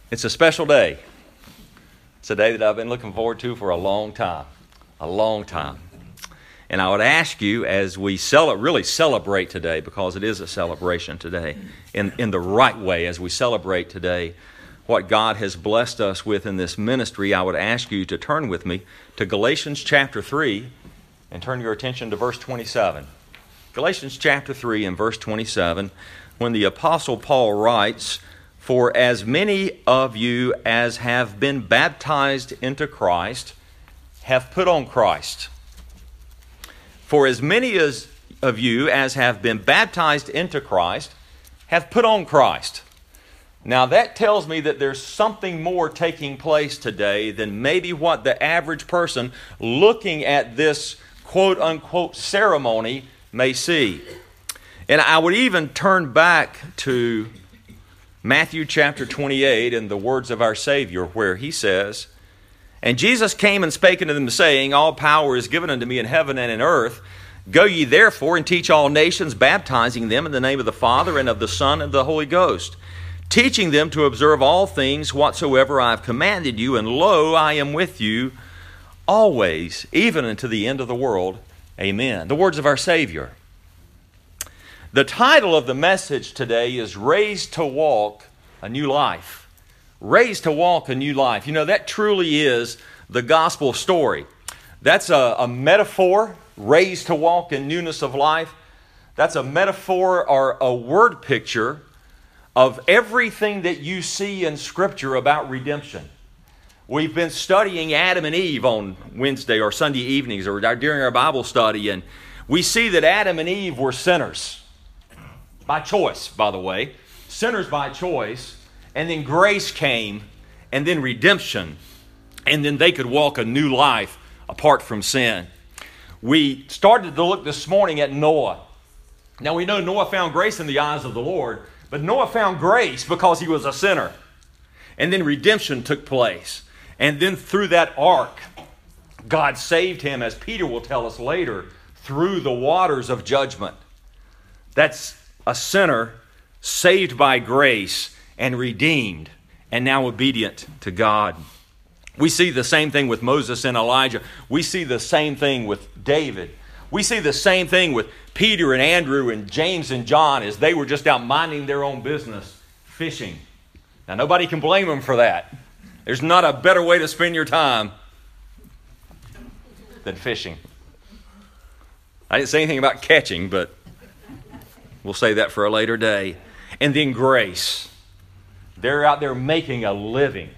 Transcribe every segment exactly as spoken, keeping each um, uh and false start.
It's a special day. It's a day that I've been looking forward to for a long time, a long time. And I would ask you, as we cel- really celebrate today, because it is a celebration today, in, in the right way, as we celebrate today what God has blessed us with in this ministry, I would ask you to turn with me to Galatians chapter three and turn your attention to verse twenty-seven. Galatians chapter three and verse twenty-seven, when the Apostle Paul writes, "For as many of you as have been baptized into Christ have put on Christ." For as many as of you as have been baptized into Christ have put on Christ. Now that tells me that there's something more taking place today than maybe what the average person looking at this quote-unquote ceremony may see. And I would even turn back to Matthew chapter twenty-eight and the words of our Savior, where he says, "And Jesus came and spake unto them, saying, All power is given unto me in heaven and in earth. Go ye therefore and teach all nations, baptizing them in the name of the Father and of the Son and of the Holy Ghost, teaching them to observe all things whatsoever I have commanded you. And lo, I am with you always, even unto the end of the world. Amen." The words of our Savior. The title of the message today is Raised to Walk a New Life. Raised to walk a new life. You know, that truly is the gospel story. That's a, a metaphor, raised to walk in newness of life. That's a metaphor or a word picture of everything that you see in Scripture about redemption. We've been studying Adam and Eve on Wednesday or Sunday evenings or during our Bible study, and we see that Adam and Eve were sinners. By choice, by the way. Sinners by choice. And then grace came, and then redemption, and then they could walk a new life apart from sin. We started to look this morning at Noah. Now we know Noah found grace in the eyes of the Lord, but Noah found grace because he was a sinner. And then redemption took place. And then through that ark, God saved him, as Peter will tell us later, through the waters of judgment. That's a sinner saved by grace and redeemed, and now obedient to God. We see the same thing with Moses and Elijah. We see the same thing with David. We see the same thing with Peter and Andrew and James and John as they were just out minding their own business, fishing. Now, nobody can blame them for that. There's not a better way to spend your time than fishing. I didn't say anything about catching, but we'll say that for a later day. And then grace. They're out there making a living.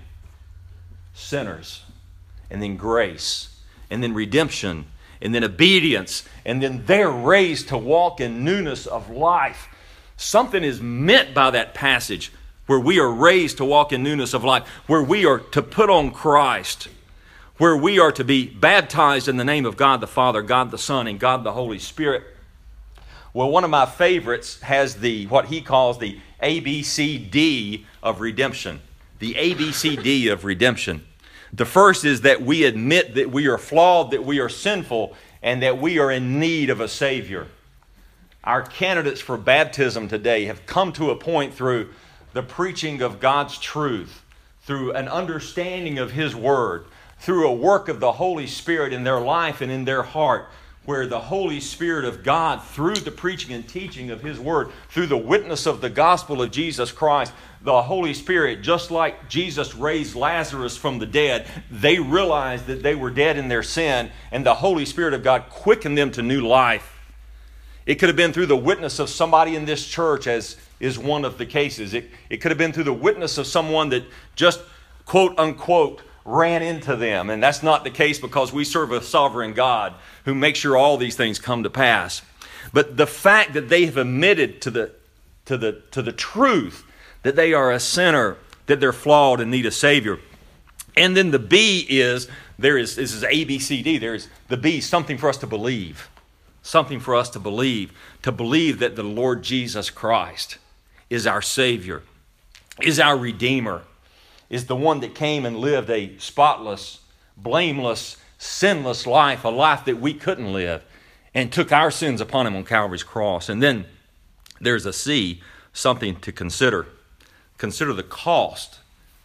Sinners. And then grace. And then redemption. And then obedience. And then they're raised to walk in newness of life. Something is meant by that passage where we are raised to walk in newness of life. Where we are to put on Christ. Where we are to be baptized in the name of God the Father, God the Son, and God the Holy Spirit. Well, one of my favorites has the what he calls the A B C D of redemption. The A B C D of redemption. The first is that we admit that we are flawed, that we are sinful, and that we are in need of a Savior. Our candidates for baptism today have come to a point through the preaching of God's truth, through an understanding of His Word, through a work of the Holy Spirit in their life and in their heart, where the Holy Spirit of God, through the preaching and teaching of His Word, through the witness of the gospel of Jesus Christ, the Holy Spirit, just like Jesus raised Lazarus from the dead, they realized that they were dead in their sin, and the Holy Spirit of God quickened them to new life. It could have been through the witness of somebody in this church, as is one of the cases. It, it could have been through the witness of someone that just, quote unquote, ran into them. And that's not the case, because we serve a sovereign God who makes sure all these things come to pass. But the fact that they have admitted to the to the to the truth that they are a sinner, that they're flawed and need a Savior. And then the B is, there is this is A B C D, there is the B, something for us to believe. Something for us to believe. To believe that the Lord Jesus Christ is our Savior, is our Redeemer, is the one that came and lived a spotless, blameless, sinless life, a life that we couldn't live, and took our sins upon Him on Calvary's cross. And then there's a C, something to consider. Consider the cost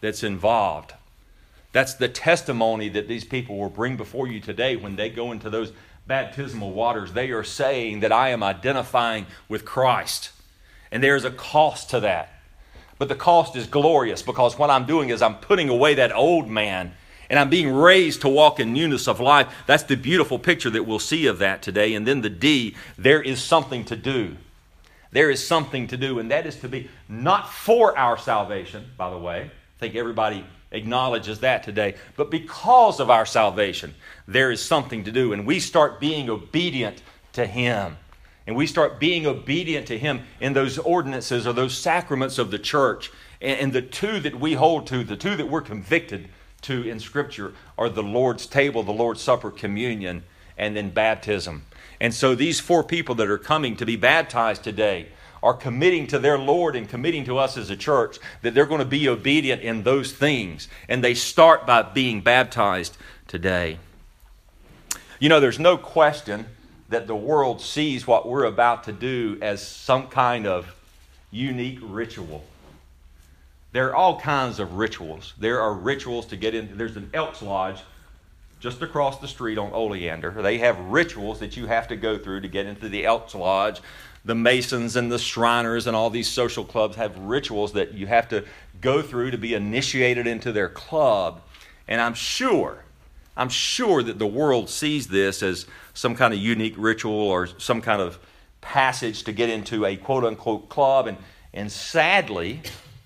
that's involved. That's the testimony that these people will bring before you today when they go into those baptismal waters. They are saying that I am identifying with Christ. And there's a cost to that. But the cost is glorious, because what I'm doing is I'm putting away that old man and I'm being raised to walk in newness of life. That's the beautiful picture that we'll see of that today. And then the D, there is something to do. There is something to do, and that is to be not for our salvation, by the way. I think everybody acknowledges that today. But because of our salvation, there is something to do. And we start being obedient to Him. And we start being obedient to Him in those ordinances or those sacraments of the church. And the two that we hold to, the two that we're convicted to in Scripture, are the Lord's table, the Lord's Supper, communion, and then baptism. And so these four people that are coming to be baptized today are committing to their Lord and committing to us as a church that they're going to be obedient in those things. And they start by being baptized today. You know, there's no question that the world sees what we're about to do as some kind of unique ritual. There are all kinds of rituals. There are rituals to get in. There's an Elks Lodge just across the street on Oleander. They have rituals that you have to go through to get into the Elks Lodge. The Masons and the Shriners and all these social clubs have rituals that you have to go through to be initiated into their club. And I'm sure, I'm sure that the world sees this as some kind of unique ritual or some kind of passage to get into a quote-unquote club. And, and sadly,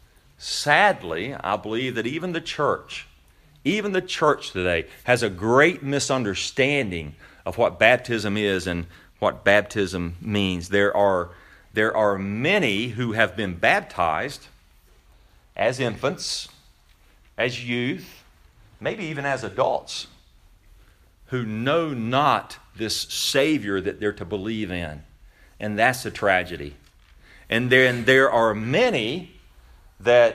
sadly, I believe that even the church, even the church today has a great misunderstanding of what baptism is and what baptism means. There are, there are many who have been baptized as infants, as youth, maybe even as adults, who know not this Savior that they're to believe in. And that's a tragedy. And then there are many that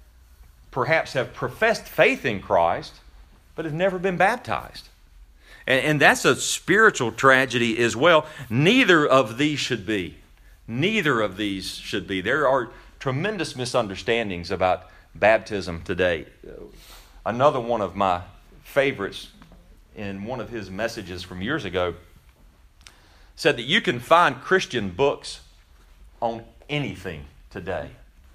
perhaps have professed faith in Christ, but have never been baptized. And, and that's a spiritual tragedy as well. Neither of these should be. Neither of these should be. There are tremendous misunderstandings about baptism today. Another one of my favorites in one of his messages from years ago said that you can find Christian books on anything today.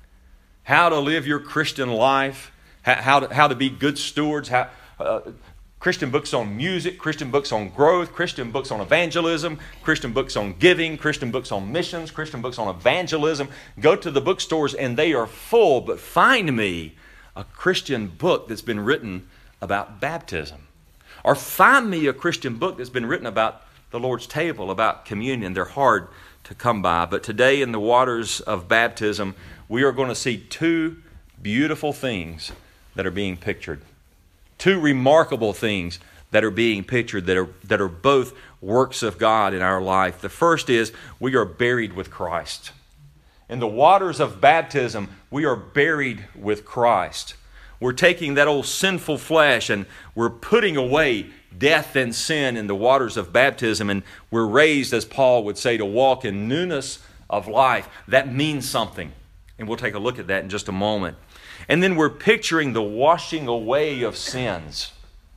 How to live your Christian life, how, how, to, how to be good stewards, how, uh, Christian books on music, Christian books on growth, Christian books on evangelism, Christian books on giving, Christian books on missions, Christian books on evangelism. Go to the bookstores and they are full, but find me a Christian book that's been written about baptism. Or find me a Christian book that's been written about the Lord's table, about communion. They're hard to come by. But today in the waters of baptism, we are going to see two beautiful things that are being pictured. Two remarkable things that are being pictured that are, that are both works of God in our life. The first is we are buried with Christ. In the waters of baptism, we are buried with Christ. We're taking that old sinful flesh and we're putting away death and sin in the waters of baptism, and we're raised, as Paul would say, to walk in newness of life. That means something, and we'll take a look at that in just a moment. And then we're picturing the washing away of sins.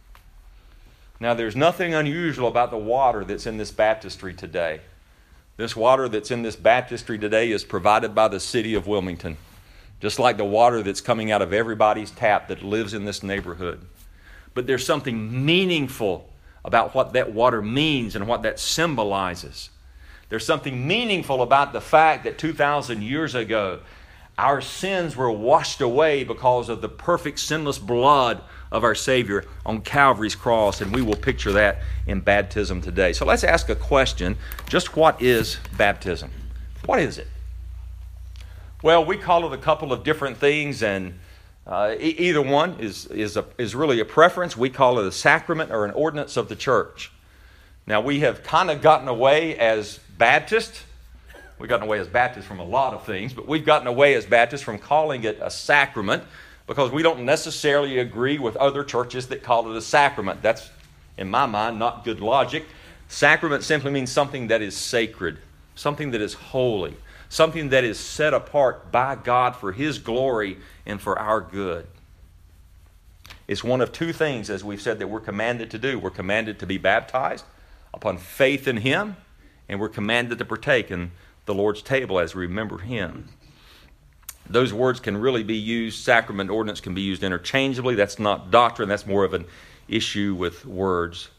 Now, there's nothing unusual about the water that's in this baptistry today. This water that's in this baptistry today is provided by the city of Wilmington, just like the water that's coming out of everybody's tap that lives in this neighborhood. But there's something meaningful about what that water means and what that symbolizes. There's something meaningful about the fact that two thousand years ago, our sins were washed away because of the perfect sinless blood of our Savior on Calvary's cross, and we will picture that in baptism today. So let's ask a question. Just what is baptism? What is it? Well, we call it a couple of different things, and uh, e- either one is, is, a, is really a preference. We call it a sacrament or an ordinance of the church. Now, we have kind of gotten away as Baptists. We've gotten away as Baptists from a lot of things, but we've gotten away as Baptists from calling it a sacrament because we don't necessarily agree with other churches that call it a sacrament. That's, in my mind, not good logic. Sacrament simply means something that is sacred, something that is holy, something that is set apart by God for His glory and for our good. It's one of two things, as we've said, that we're commanded to do. We're commanded to be baptized upon faith in Him, and we're commanded to partake in the Lord's table as we remember Him. Those words can really be used, sacrament, ordinance can be used interchangeably. That's not doctrine, that's more of an issue with words.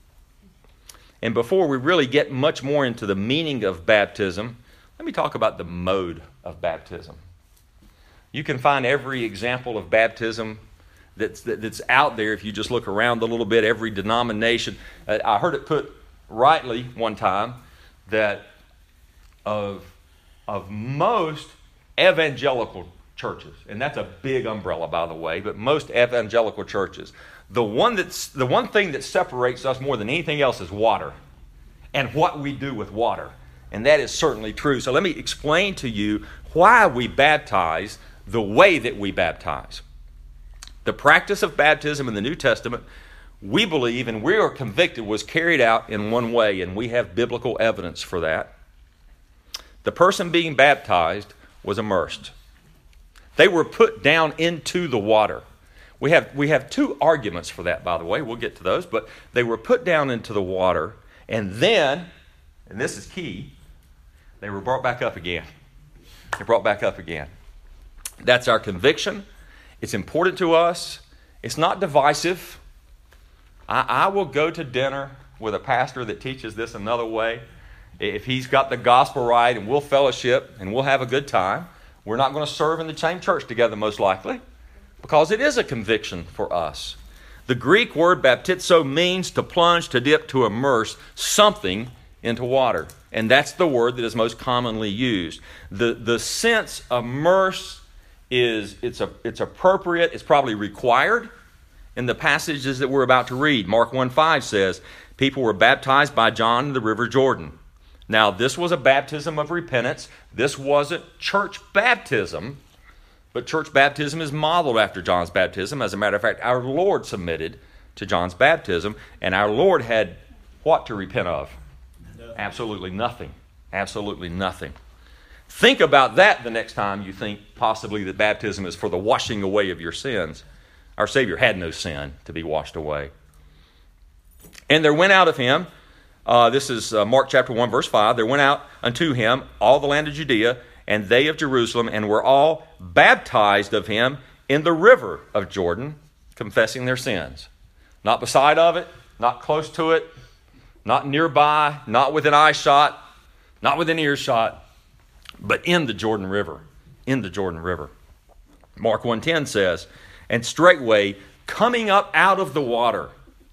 And before we really get much more into the meaning of baptism, let me talk about the mode of baptism. You can find every example of baptism that's, that's out there if you just look around a little bit, every denomination. I heard it put rightly one time that of, of most evangelical churches, and that's a big umbrella, by the way, but most evangelical churches, the one that's the one thing that separates us more than anything else is water and what we do with water. And that is certainly true. So let me explain to you why we baptize the way that we baptize. The practice of baptism in the New Testament, we believe and we are convicted, was carried out in one way, and we have biblical evidence for that. The person being baptized was immersed. They were put down into the water. We have we have two arguments for that, by the way. We'll get to those. But they were put down into the water, and then, and this is key, they were brought back up again. They're brought back up again. That's our conviction. It's important to us. It's not divisive. I, I will go to dinner with a pastor that teaches this another way. If he's got the gospel right, and we'll fellowship and we'll have a good time. We're not going to serve in the same church together, most likely, because it is a conviction for us. The Greek word baptizo means to plunge, to dip, to immerse something into water. And that's the word that is most commonly used. The, the sense immerse is it's a, it's appropriate, it's probably required in the passages that we're about to read. Mark one five says, people were baptized by John in the river Jordan. Now, this was a baptism of repentance. This wasn't church baptism, but church baptism is modeled after John's baptism. As a matter of fact, our Lord submitted to John's baptism, and our Lord had what to repent of? Absolutely nothing. Absolutely nothing. Think about that the next time you think possibly that baptism is for the washing away of your sins. Our Savior had no sin to be washed away. And there went out of him, uh, this is uh, Mark chapter one, verse five, there went out unto him all the land of Judea, and they of Jerusalem, and were all baptized of him in the river of Jordan, confessing their sins. Not beside of it, not close to it, not nearby, not within eyeshot, not within earshot, but in the Jordan River, in the Jordan River. Mark one ten says, and straightway coming up out of the water.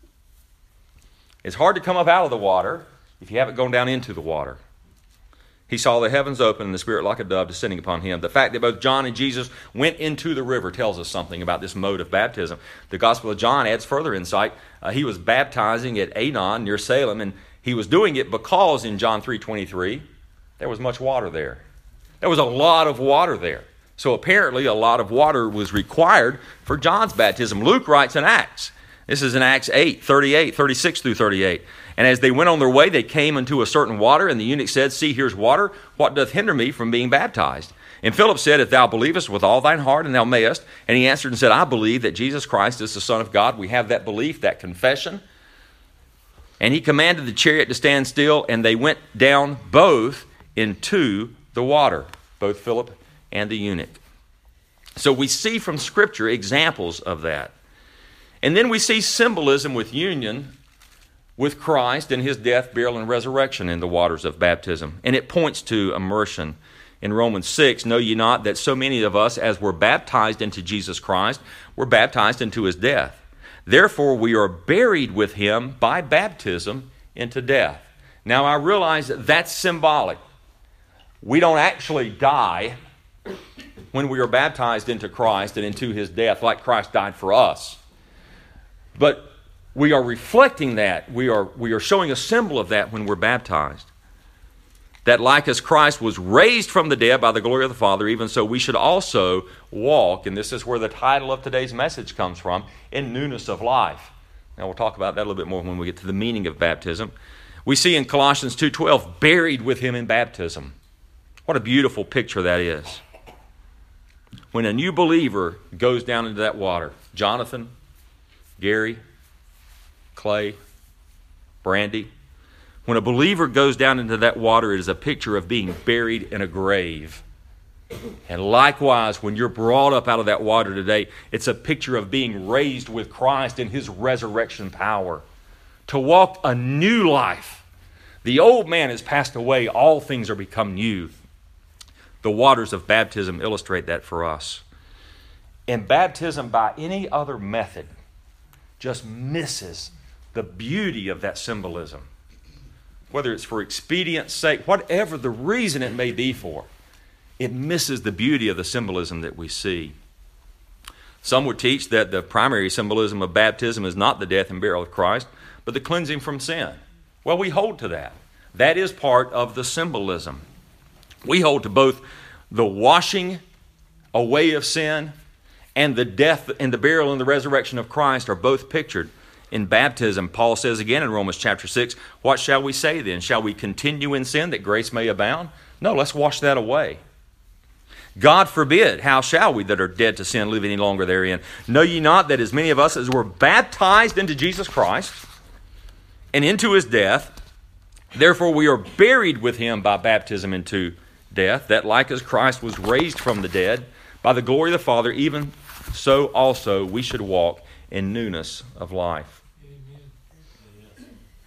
It's hard to come up out of the water if you haven't gone down into the water. He saw the heavens open and the Spirit like a dove descending upon him. The fact that both John and Jesus went into the river tells us something about this mode of baptism. The Gospel of John adds further insight. Uh, he was baptizing at Aenon near Salem, and he was doing it because in John three twenty-three, there was much water there. There was a lot of water there. So apparently a lot of water was required for John's baptism. Luke writes in Acts. This is in Acts eight, thirty-eight, thirty-six through thirty-eight. And as they went on their way, they came unto a certain water, and the eunuch said, see, here's water. What doth hinder me from being baptized? And Philip said, if thou believest with all thine heart, and thou mayest. And he answered and said, I believe that Jesus Christ is the Son of God. We have that belief, that confession. And he commanded the chariot to stand still, and they went down both into the water, both Philip and the eunuch. So we see from Scripture examples of that. And then we see symbolism with union with Christ and his death, burial, and resurrection in the waters of baptism. And it points to immersion. In Romans six, know ye not that so many of us, as were baptized into Jesus Christ, were baptized into his death. Therefore we are buried with him by baptism into death. Now I realize that that's symbolic. We don't actually die when we are baptized into Christ and into his death like Christ died for us. But we are reflecting that. We are, we are showing a symbol of that when we're baptized. That like as Christ was raised from the dead by the glory of the Father, even so we should also walk, and this is where the title of today's message comes from, in newness of life. Now we'll talk about that a little bit more when we get to the meaning of baptism. We see in Colossians two twelve, buried with him in baptism. What a beautiful picture that is. When a new believer goes down into that water, Jonathan, Gary, Clay, Brandy. When a believer goes down into that water, it is a picture of being buried in a grave. And likewise, when you're brought up out of that water today, it's a picture of being raised with Christ in his resurrection power to walk a new life. The old man has passed away. All things are become new. The waters of baptism illustrate that for us. And baptism by any other method just misses the beauty of that symbolism. Whether it's for expedience sake, whatever the reason it may be for, it misses the beauty of the symbolism that we see. Some would teach that the primary symbolism of baptism is not the death and burial of Christ, but the cleansing from sin. Well, we hold to that. That is part of the symbolism. We hold to both the washing away of sin and the death and the burial and the resurrection of Christ are both pictured in baptism. Paul says again in Romans chapter six, what shall we say then? Shall we continue in sin that grace may abound? No, let's wash that away. God forbid, how shall we that are dead to sin live any longer therein? Know ye not that as many of us as were baptized into Jesus Christ and into his death, therefore we are buried with him by baptism into death, that like as Christ was raised from the dead by the glory of the Father, even so also we should walk in newness of life. Amen.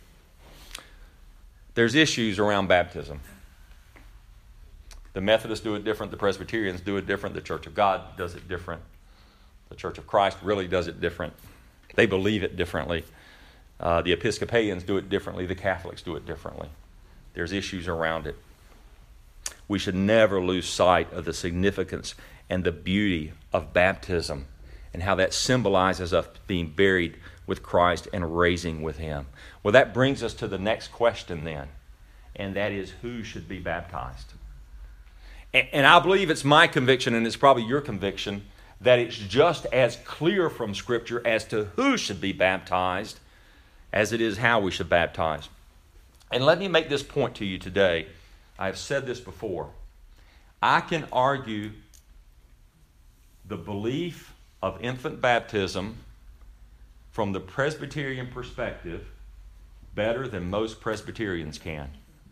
There's issues around baptism. The Methodists do it different. The Presbyterians do it different. The Church of God does it different. The Church of Christ really does it different. They believe it differently. Uh, the Episcopalians do it differently. The Catholics do it differently. There's issues around it. We should never lose sight of the significance and the beauty of baptism and how that symbolizes us being buried with Christ and raising with him. Well, that brings us to the next question then, and that is, who should be baptized? And I believe it's my conviction, and it's probably your conviction, that it's just as clear from Scripture as to who should be baptized as it is how we should baptize. And let me make this point to you today. I have said this before. I can argue the belief of infant baptism from the Presbyterian perspective better than most Presbyterians can.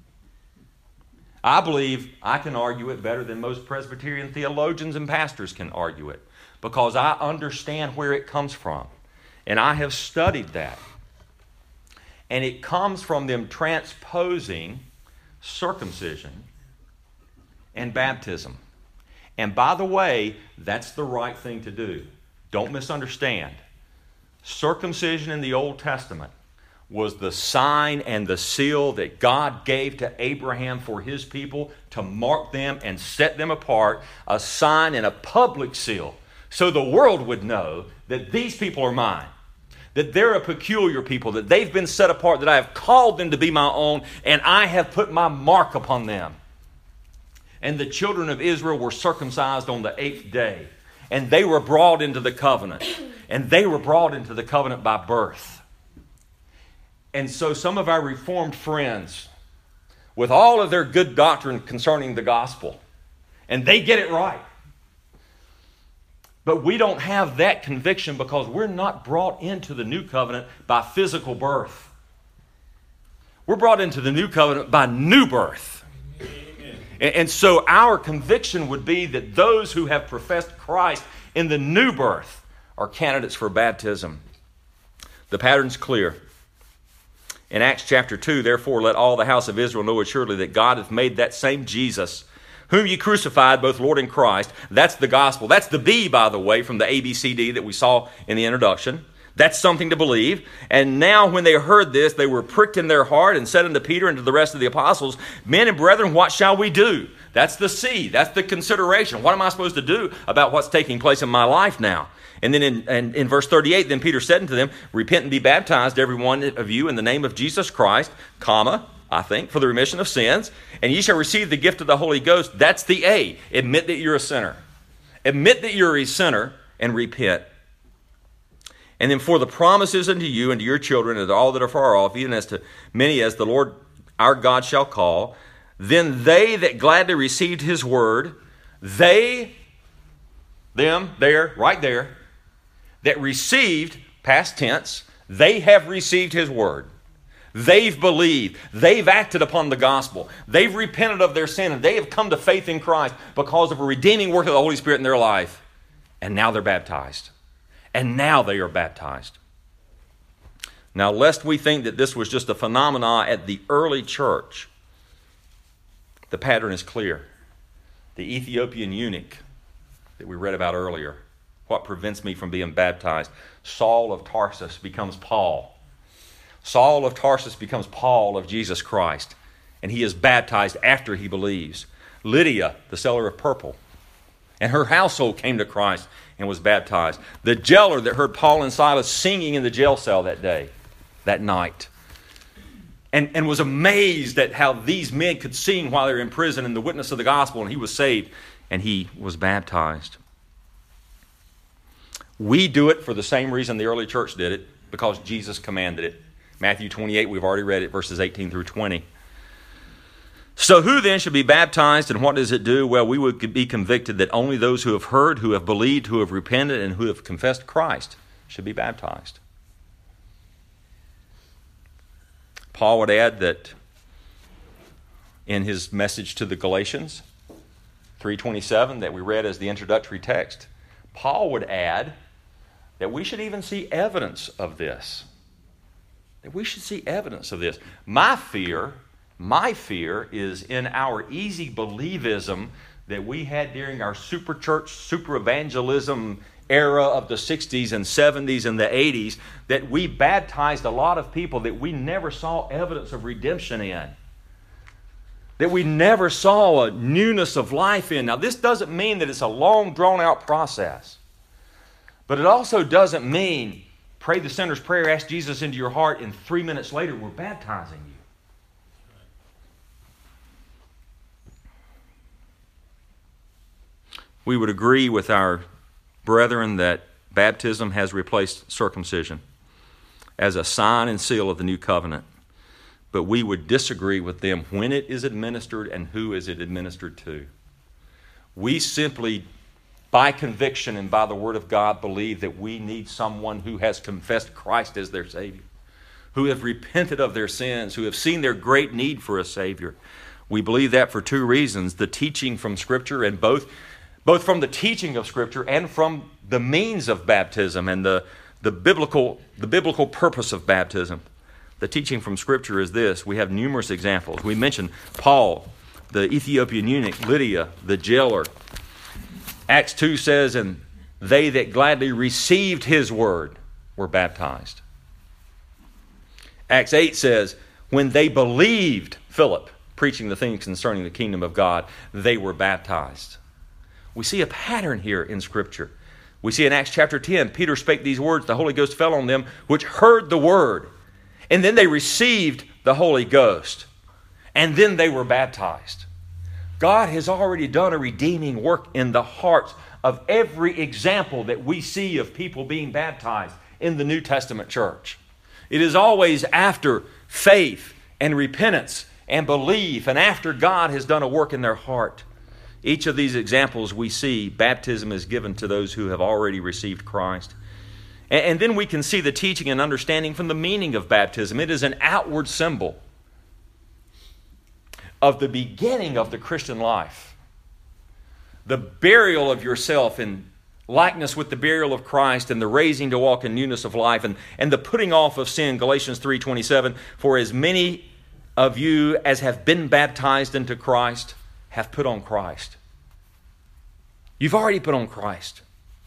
I believe I can argue it better than most Presbyterian theologians and pastors can argue it because I understand where it comes from. And I have studied that. And it comes from them transposing circumcision and baptism. And by the way, that's the right thing to do. Don't misunderstand. Circumcision in the Old Testament was the sign and the seal that God gave to Abraham for his people to mark them and set them apart, a sign and a public seal, so the world would know that these people are mine, that they're a peculiar people, that they've been set apart, that I have called them to be my own, and I have put my mark upon them. And the children of Israel were circumcised on the eighth day, and they were brought into the covenant, and they were brought into the covenant by birth. And so some of our Reformed friends, with all of their good doctrine concerning the gospel, and they get it right. But we don't have that conviction because we're not brought into the new covenant by physical birth. We're brought into the new covenant by new birth. Amen. And so our conviction would be that those who have professed Christ in the new birth are candidates for baptism. The pattern's clear. In Acts chapter two, therefore let all the house of Israel know assuredly that God hath made that same Jesus, whom ye crucified, both Lord and Christ. That's the gospel. That's the B, by the way, from the A B C D that we saw in the introduction. That's something to believe. And now when they heard this, they were pricked in their heart and said unto Peter and to the rest of the apostles, Men and brethren, what shall we do? That's the C. That's the consideration. What am I supposed to do about what's taking place in my life now? And then in, in, in verse thirty-eight, then Peter said unto them, Repent and be baptized, every one of you, in the name of Jesus Christ, comma, I think, for the remission of sins, and ye shall receive the gift of the Holy Ghost. That's the A. Admit that you're a sinner. Admit that you're a sinner and repent. And then for the promises unto you and to your children and to all that are far off, even as to many as the Lord our God shall call, then they that gladly received his word, they, them, there, right there, that received past tense, they have received his word. They've believed. They've acted upon the gospel. They've repented of their sin, and they have come to faith in Christ because of a redeeming work of the Holy Spirit in their life. And now they're baptized. And now they are baptized. Now, lest we think that this was just a phenomenon at the early church, the pattern is clear. The Ethiopian eunuch that we read about earlier, what prevents me from being baptized? Saul of Tarsus becomes Paul. Saul of Tarsus becomes Paul of Jesus Christ, and he is baptized after he believes. Lydia, the seller of purple, and her household came to Christ and was baptized. The jailer that heard Paul and Silas singing in the jail cell that day, that night, and, and was amazed at how these men could sing while they were in prison in the witness of the gospel, and he was saved, and he was baptized. We do it for the same reason the early church did it, because Jesus commanded it. Matthew twenty-eight, we've already read it, verses eighteen through twenty. So who then should be baptized, and what does it do? Well, we would be convicted that only those who have heard, who have believed, who have repented, and who have confessed Christ should be baptized. Paul would add that in his message to the Galatians, three twenty-seven, that we read as the introductory text, Paul would add that we should even see evidence of this. That we should see evidence of this. My fear, my fear is in our easy believism that we had during our super church, super evangelism era of the sixties and seventies and the eighties, that we baptized a lot of people that we never saw evidence of redemption in. That we never saw a newness of life in. Now, this doesn't mean that it's a long, drawn-out process. But it also doesn't mean pray the sinner's prayer, ask Jesus into your heart, and three minutes later we're baptizing you. We would agree with our brethren that baptism has replaced circumcision as a sign and seal of the new covenant. But we would disagree with them when it is administered and who is it administered to. We simply, by conviction and by the Word of God, believe that we need someone who has confessed Christ as their Savior, who have repented of their sins, who have seen their great need for a Savior. We believe that for two reasons: the teaching from Scripture, and both, both from the teaching of Scripture and from the means of baptism and the, the biblical, the biblical purpose of baptism. The teaching from Scripture is this. We have numerous examples. We mentioned Paul, the Ethiopian eunuch, Lydia, the jailer. Acts two says, and they that gladly received his word were baptized. Acts eight says, when they believed Philip preaching the things concerning the kingdom of God, they were baptized. We see a pattern here in Scripture. We see in Acts chapter ten, Peter spake these words, the Holy Ghost fell on them, which heard the word. And then they received the Holy Ghost. And then they were baptized. God has already done a redeeming work in the hearts of every example that we see of people being baptized in the New Testament church. It is always after faith and repentance and belief, and after God has done a work in their heart. Each of these examples we see, baptism is given to those who have already received Christ. And then we can see the teaching and understanding from the meaning of baptism. It is an outward symbol of the beginning of the Christian life. The burial of yourself in likeness with the burial of Christ, and the raising to walk in newness of life, and, and the putting off of sin. Galatians three twenty-seven, for as many of you as have been baptized into Christ have put on Christ. You've already put on Christ.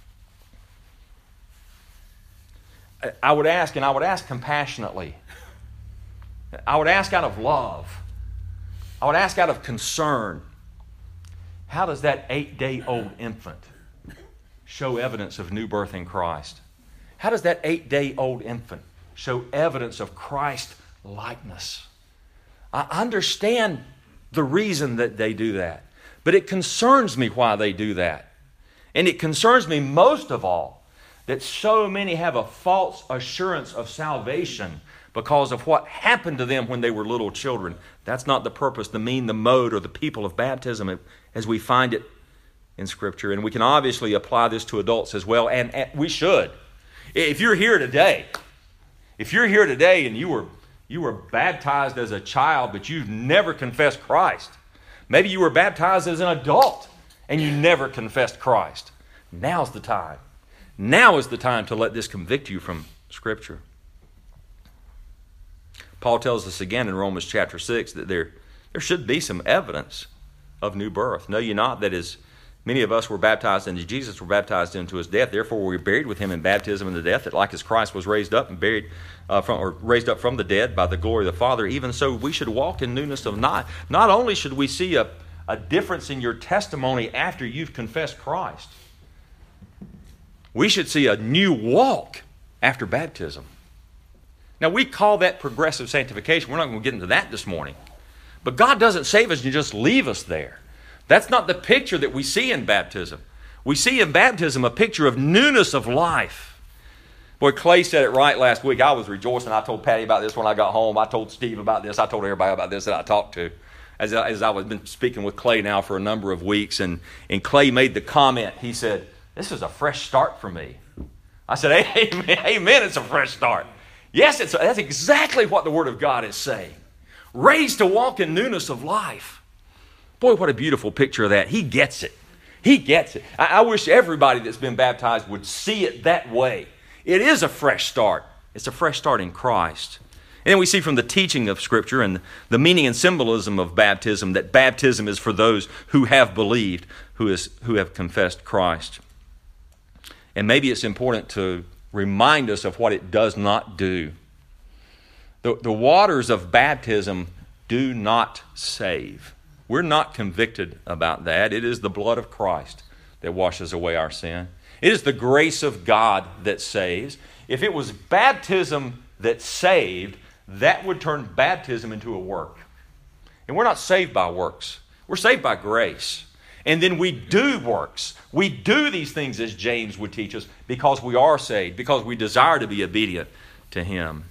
I would ask, and I would ask compassionately. I would ask out of love. I would ask out of concern. How does that eight-day-old infant show evidence of new birth in Christ? How does that eight-day-old infant show evidence of Christ likeness? I understand the reason that they do that, but it concerns me why they do that. And it concerns me most of all that so many have a false assurance of salvation because of what happened to them when they were little children. That's not the purpose, the mean, the mode, or the people of baptism as we find it in Scripture. And we can obviously apply this to adults as well, and we should. If you're here today, if you're here today and you were you were baptized as a child, but you've never confessed Christ, maybe you were baptized as an adult and you never confessed Christ, now's the time. Now is the time to let this convict you from Scripture. Paul tells us again in Romans chapter six that there, there should be some evidence of new birth. Know ye not that as many of us were baptized into Jesus, were baptized into his death, therefore we were buried with him in baptism into death, that like as Christ was raised up and buried uh, from, or raised up from the dead by the glory of the Father, even so we should walk in newness of life. Not only should we see a, a difference in your testimony after you've confessed Christ, we should see a new walk after baptism. Now, we call that progressive sanctification. We're not going to get into that this morning. But God doesn't save us and just leave us there. That's not the picture that we see in baptism. We see in baptism a picture of newness of life. Boy, Clay said it right last week. I was rejoicing. I told Patty about this when I got home. I told Steve about this. I told everybody about this that I talked to. As I, as I was been speaking with Clay now for a number of weeks. And, and Clay made the comment. He said, this is a fresh start for me. I said, amen, amen, it's a fresh start. Yes, it's, that's exactly what the Word of God is saying. Raised to walk in newness of life. Boy, what a beautiful picture of that. He gets it. He gets it. I, I wish everybody that's been baptized would see it that way. It is a fresh start. It's a fresh start in Christ. And then we see from the teaching of Scripture and the meaning and symbolism of baptism that baptism is for those who have believed, who, is, who have confessed Christ. And maybe it's important to remind us of what it does not do. The, the waters of baptism do not save. We're not convicted about that. It is the blood of Christ that washes away our sin. It is the grace of God that saves. If it was baptism that saved, that would turn baptism into a work. And we're not saved by works. We're saved by grace. And then we do works. We do these things as James would teach us because we are saved, because we desire to be obedient to Him.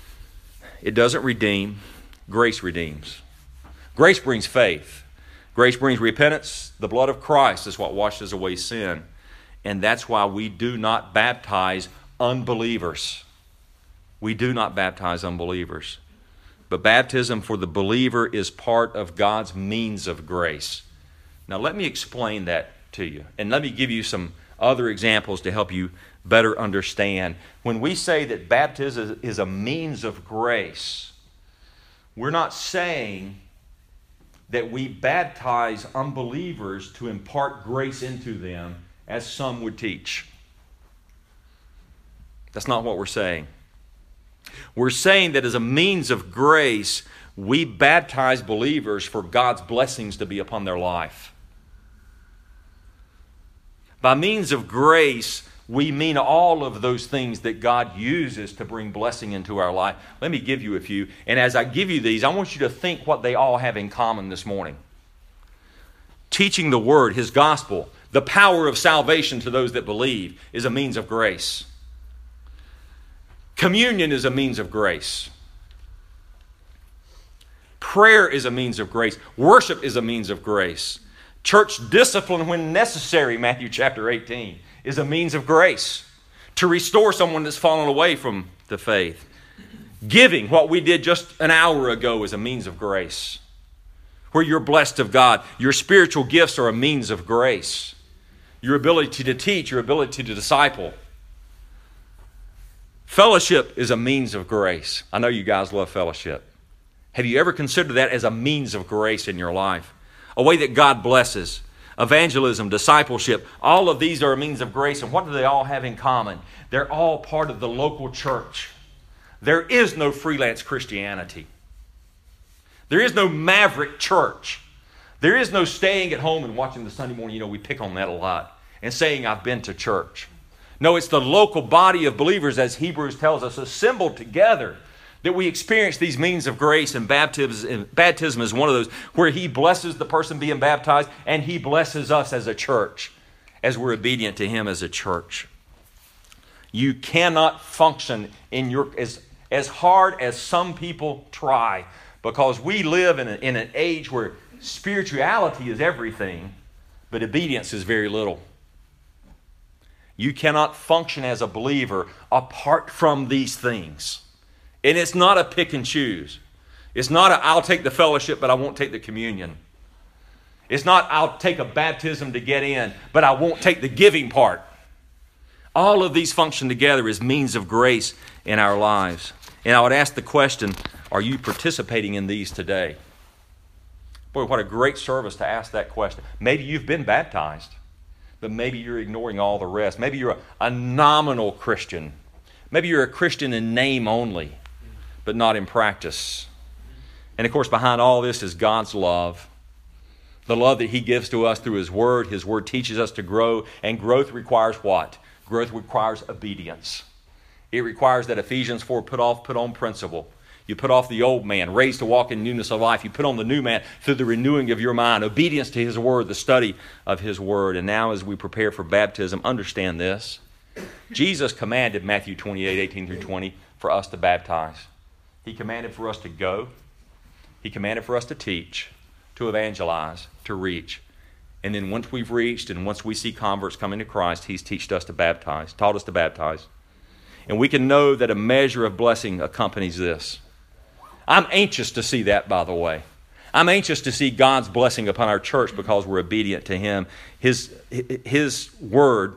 It doesn't redeem. Grace redeems. Grace brings faith. Grace brings repentance. The blood of Christ is what washes away sin. And that's why we do not baptize unbelievers. We do not baptize unbelievers. But baptism for the believer is part of God's means of grace. Now, let me explain that to you. And let me give you some other examples to help you better understand. When we say that baptism is a means of grace, we're not saying that we baptize unbelievers to impart grace into them, as some would teach. That's not what we're saying. We're saying that as a means of grace, we baptize believers for God's blessings to be upon their life. By means of grace, we mean all of those things that God uses to bring blessing into our life. Let me give you a few. And as I give you these, I want you to think what they all have in common this morning. Teaching the Word, His gospel, the power of salvation to those that believe is a means of grace. Communion is a means of grace. Prayer is a means of grace. Worship is a means of grace. Church discipline when necessary, Matthew chapter eighteen, is a means of grace to restore someone that's fallen away from the faith. Giving, what we did just an hour ago, is a means of grace. Where you're blessed of God, your spiritual gifts are a means of grace. Your ability to teach, your ability to disciple. Fellowship is a means of grace. I know you guys love fellowship. Have you ever considered that as a means of grace in your life? A way that God blesses. Evangelism, discipleship, all of these are a means of grace. And what do they all have in common? They're all part of the local church. There is no freelance Christianity. There is no maverick church. There is no staying at home and watching the Sunday morning. You know, we pick on that a lot. And saying, I've been to church. No, it's the local body of believers, as Hebrews tells us, assembled together, that we experience these means of grace. And baptism, baptism is one of those where He blesses the person being baptized, and He blesses us as a church, as we're obedient to Him as a church. You cannot function in your as, as hard as some people try, because we live in, a, in an age where spirituality is everything, but obedience is very little. You cannot function as a believer apart from these things. And it's not a pick and choose. It's not a, I'll take the fellowship, but I won't take the communion. It's not, I'll take a baptism to get in, but I won't take the giving part. All of these function together as means of grace in our lives. And I would ask the question, are you participating in these today? Boy, what a great service to ask that question. Maybe you've been baptized, but maybe you're ignoring all the rest. Maybe you're a, a nominal Christian. Maybe you're a Christian in name only, but not in practice. And of course, behind all this is God's love. The love that He gives to us through His Word. His Word teaches us to grow, and growth requires what? Growth requires obedience. It requires that Ephesians four, put off, put on principle. You put off the old man, raised to walk in newness of life. You put on the new man through the renewing of your mind, obedience to His Word, the study of His Word. And now as we prepare for baptism, understand this. Jesus commanded, Matthew twenty-eight, eighteen through twenty, for us to baptize. He commanded for us to go. He commanded for us to teach, to evangelize, to reach. And then once we've reached and once we see converts coming to Christ, He's taught us to baptize, taught us to baptize. And we can know that a measure of blessing accompanies this. I'm anxious to see that, by the way. I'm anxious to see God's blessing upon our church because we're obedient to Him. His, His Word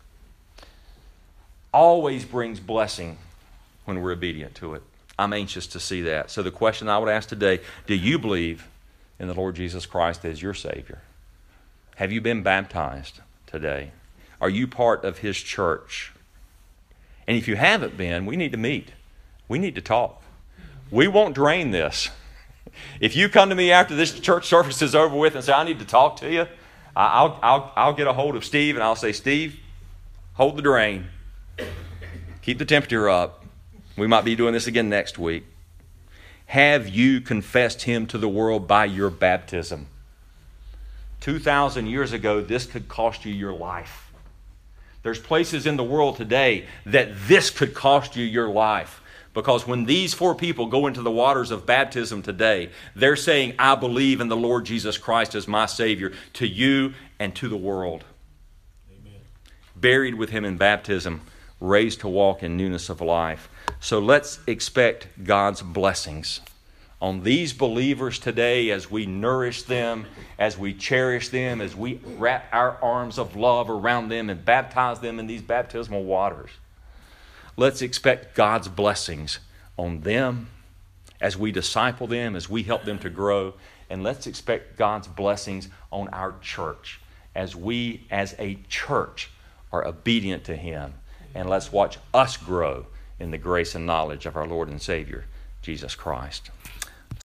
always brings blessing when we're obedient to it. I'm anxious to see that. So the question I would ask today, do you believe in the Lord Jesus Christ as your Savior? Have you been baptized today? Are you part of His church? And if you haven't been, we need to meet. We need to talk. We won't drain this. If you come to me after this church service is over with and say, I need to talk to you, I'll, I'll, I'll get a hold of Steve and I'll say, Steve, hold the drain. Keep the temperature up. We might be doing this again next week. Have you confessed Him to the world by your baptism? two thousand years ago, this could cost you your life. There's places in the world today that this could cost you your life. Because when these four people go into the waters of baptism today, they're saying, I believe in the Lord Jesus Christ as my Savior to you and to the world. Amen. Buried with Him in baptism, raised to walk in newness of life. So let's expect God's blessings on these believers today as we nourish them, as we cherish them, as we wrap our arms of love around them and baptize them in these baptismal waters. Let's expect God's blessings on them as we disciple them, as we help them to grow. And let's expect God's blessings on our church as we, as a church, are obedient to Him. And let's watch us grow in the grace and knowledge of our Lord and Savior, Jesus Christ.